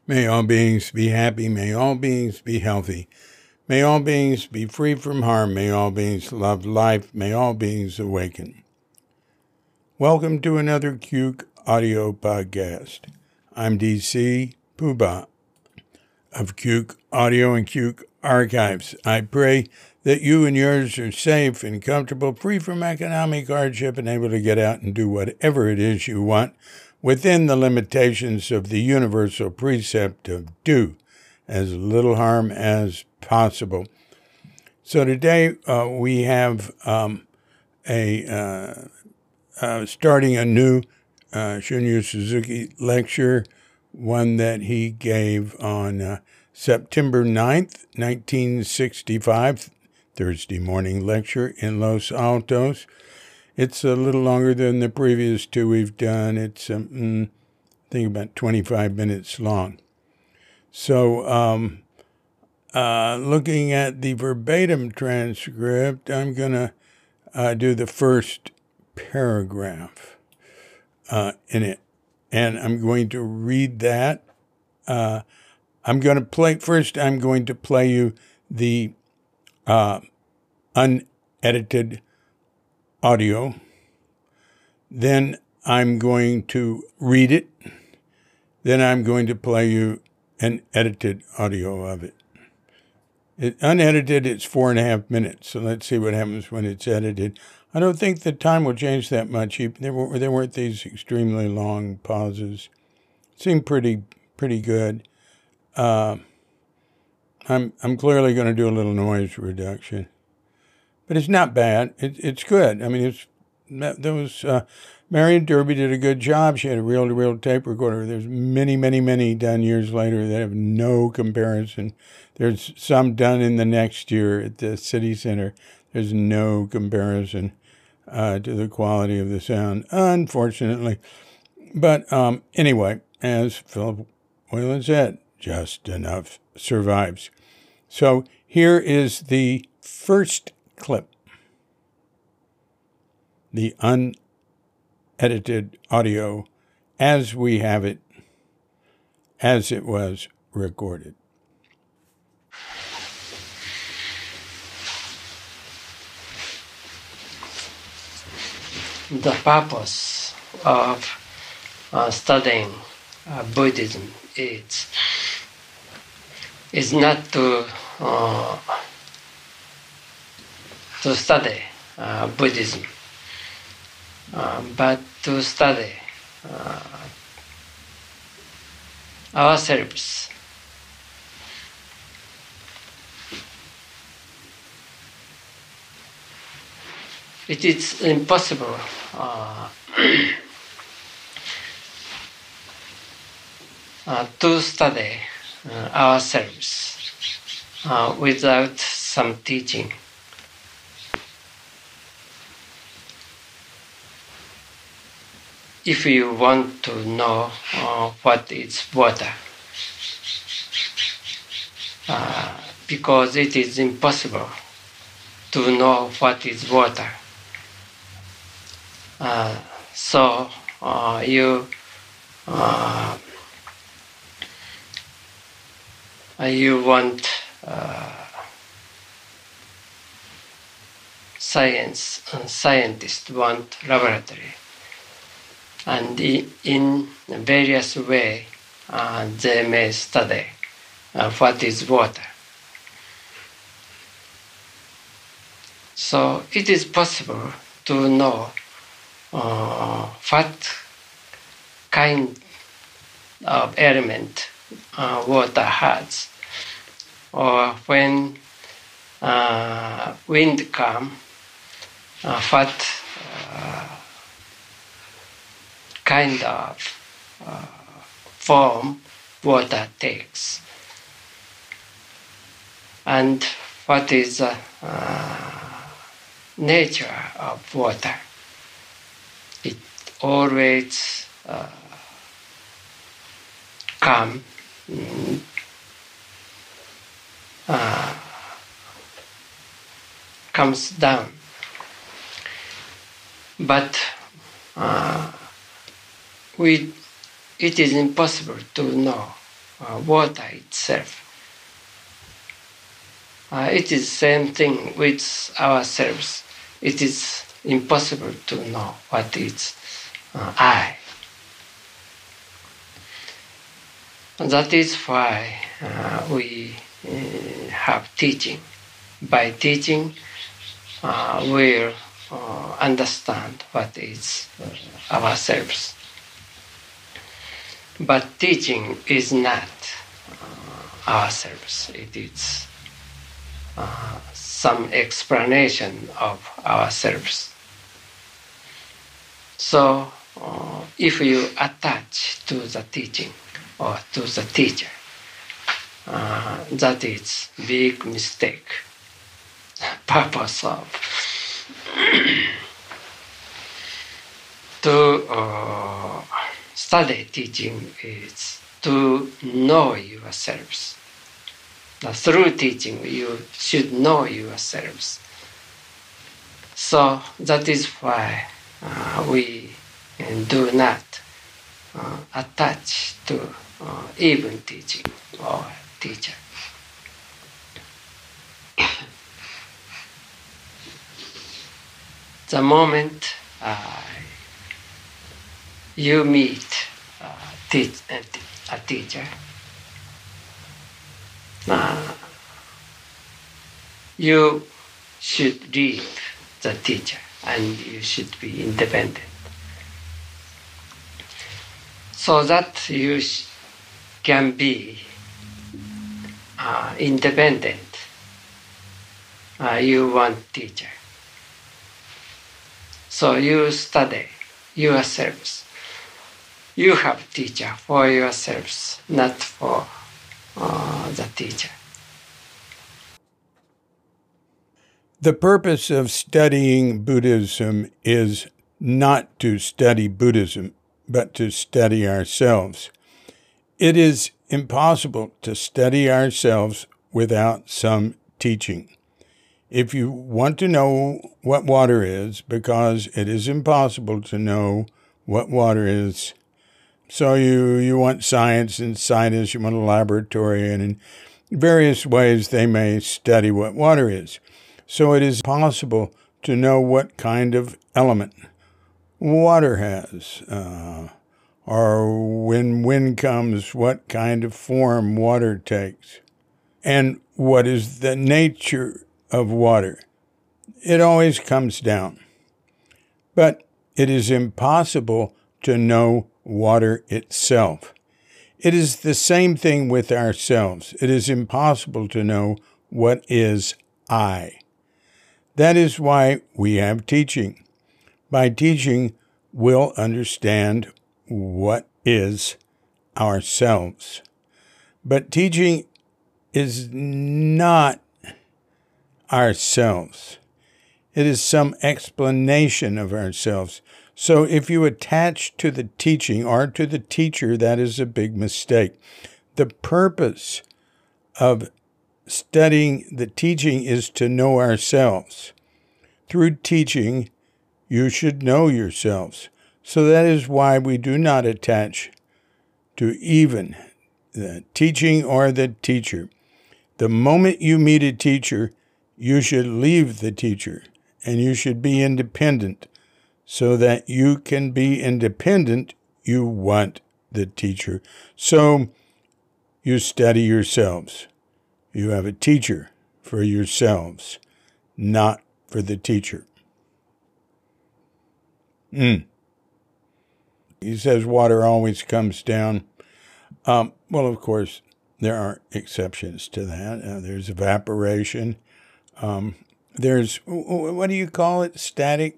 May all beings be happy. May all beings be healthy. May all beings be free from harm. May all beings love life. May all beings awaken. Welcome to another Cuke audio podcast. I'm DC Puba of Cuke Audio and Cuke Archives. I pray that you and yours are safe and comfortable, free from economic hardship, and able to get out and do whatever it is you want within the limitations of the universal precept of do as little harm as possible. So today we have starting a new Shunryu Suzuki lecture, one that he gave on September 9th, 1965, Thursday morning lecture in Los Altos. It's a little longer than the previous two we've done. It's, I think, about 25 minutes long. So, looking at the verbatim transcript, I'm going to do the first paragraph in it. And I'm going to read that. I'm going to play you the unedited audio. Then I'm going to read it. Then I'm going to play you an edited audio of it. Unedited, it's 4.5 minutes. So let's see what happens when it's edited. I don't think the time will change that much. There weren't these extremely long pauses. Seemed pretty good. I'm clearly going to do a little noise reduction. But it's not bad. It's good. I mean, Marion Derby did a good job. She had a reel-to-reel tape recorder. There's many done years later that have no comparison. There's some done in the next year at the City Center. There's no comparison to the quality of the sound, unfortunately. But anyway, as Philip Whalen said, just enough survives. So here is the first clip, the unedited audio as we have it, as it was recorded. The purpose of studying Buddhism is not to study Buddhism, but to study ourselves. It is impossible to study ourselves without some teaching. If you want to know what is water, because it is impossible to know what is water. So you want scientists want laboratory, and in various way they may study what is water. So it is possible to know what kind of element water has, or when wind comes, what kind of form water takes, and what is the nature of water. It always comes down. But it is impossible to know water itself. It is same thing with ourselves. It is impossible to know what is I. That is why we have teaching. By teaching, we'll understand what is ourselves. But teaching is not ourselves. It is some explanation of ourselves. So, if you attach to the teaching or to the teacher, that is big mistake. Purpose of to study teaching is to know yourselves. Through teaching, you should know yourselves. So that is why we do not attach to even teaching or teacher. The moment you meet a teacher, you should leave the teacher and you should be independent. So that you can be independent, you want teacher. So you study yourselves. You have teacher for yourselves, not for the teacher. The purpose of studying Buddhism is not to study Buddhism, but to study ourselves. It is impossible to study ourselves without some teaching. If you want to know what water is, because it is impossible to know what water is, so you want science and scientists, you want a laboratory, and in various ways they may study what water is. So it is possible to know what kind of element water has, or when wind comes, what kind of form water takes, and what is the nature of water. It always comes down. But it is impossible to know water itself. It is the same thing with ourselves. It is impossible to know what is I. That is why we have teaching. By teaching, we'll understand what is ourselves. But teaching is not ourselves. It is some explanation of ourselves. So if you attach to the teaching or to the teacher, that is a big mistake. The purpose of studying the teaching is to know ourselves. Through teaching, you should know yourselves. So that is why we do not attach to even the teaching or the teacher. The moment you meet a teacher, you should leave the teacher and you should be independent. So that you can be independent, you want the teacher. So you study yourselves. You have a teacher for yourselves, not for the teacher. He says water always comes down. Well, of course, there are exceptions to that. There's evaporation. There's, what do you call it? Static.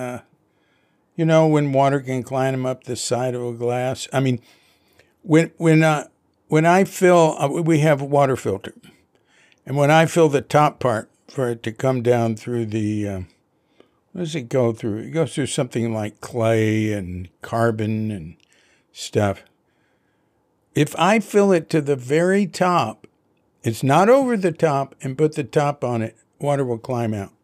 When water can climb up the side of a glass. I mean, when I fill, we have a water filter. And when I fill the top part for it to come down through the, what does it go through? It goes through something like clay and carbon and stuff. If I fill it to the very top, it's not over the top, and put the top on it, water will climb out.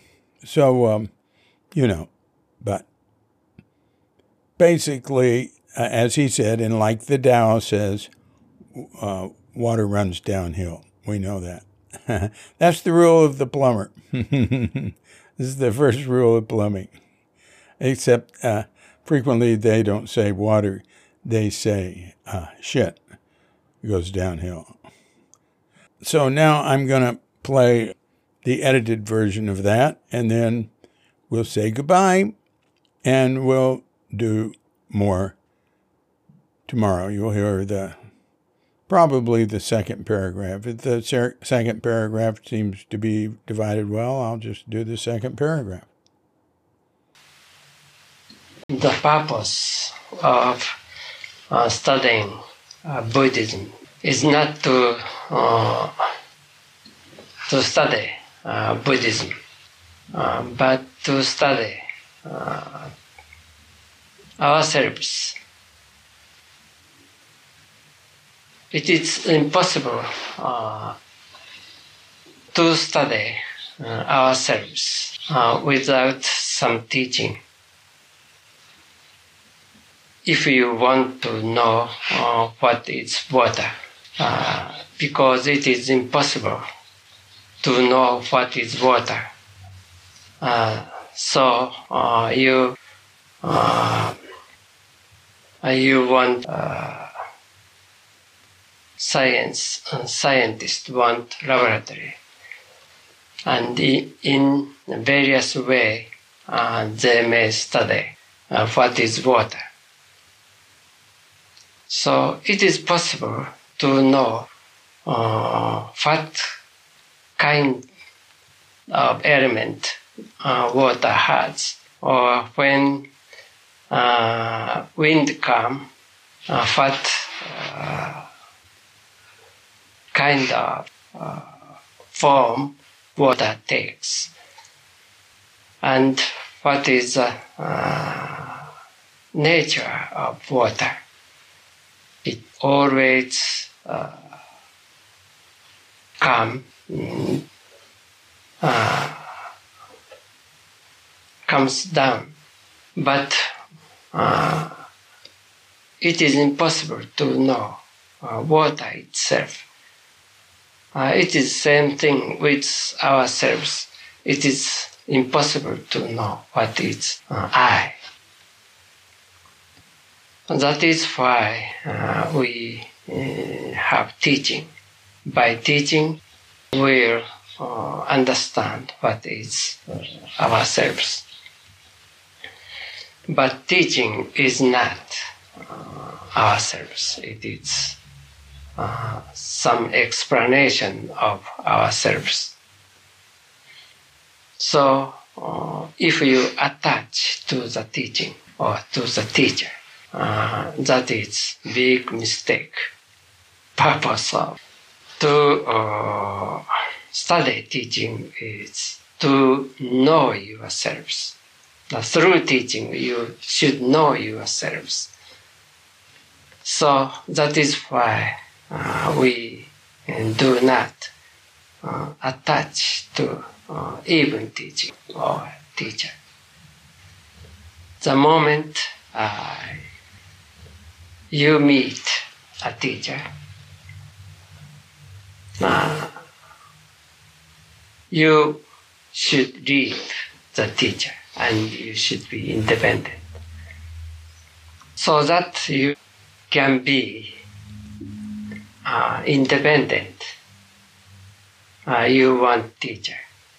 But basically, as he said, and like the Tao says, water runs downhill. We know that. That's the rule of the plumber. This is the first rule of plumbing. Except frequently they don't say water. They say shit. It goes downhill. So now I'm going to play the edited version of that, and then we'll say goodbye, and we'll do more tomorrow. You'll hear probably the second paragraph. If the second paragraph seems to be divided well, I'll just do the second paragraph. The purpose of studying Buddhism is not to study Buddhism, but to study ourselves. It is impossible to study ourselves without some teaching. If you want to know what is water, because it is impossible to know what is water. So you want scientists want laboratory, and in various way they may study what is water. So it is possible to know what kind of element water has, or when wind comes, what kind of form water takes, and what is the nature of water. It always comes down, but it is impossible to know water itself. It is the same thing with ourselves. It is impossible to know what is I. That is why we have teaching. By teaching, we'll understand what is ourselves. But teaching is not ourselves. It is some explanation of ourselves. So if you attach to the teaching or to the teacher, that is big mistake. Purpose of to study teaching is to know yourselves. Through teaching, you should know yourselves. So that is why we do not attach to even teaching or teacher. The moment you meet a teacher, you should leave the teacher and you should be independent. So that you can be independent, you want teacher.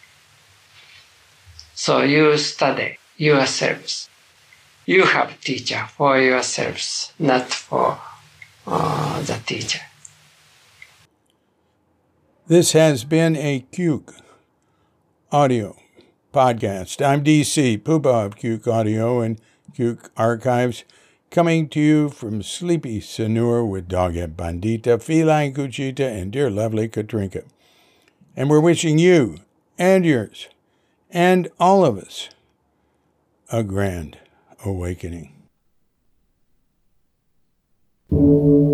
So you study yourselves. You have teacher for yourselves, not for the teacher. This has been a Cuke Audio podcast. I'm DC, Puba of Cuke Audio and Cuke Archives, coming to you from sleepy Sanur with Doghead Bandita, Feline Cuchita, and dear lovely Katrinka. And we're wishing you and yours and all of us a grand awakening.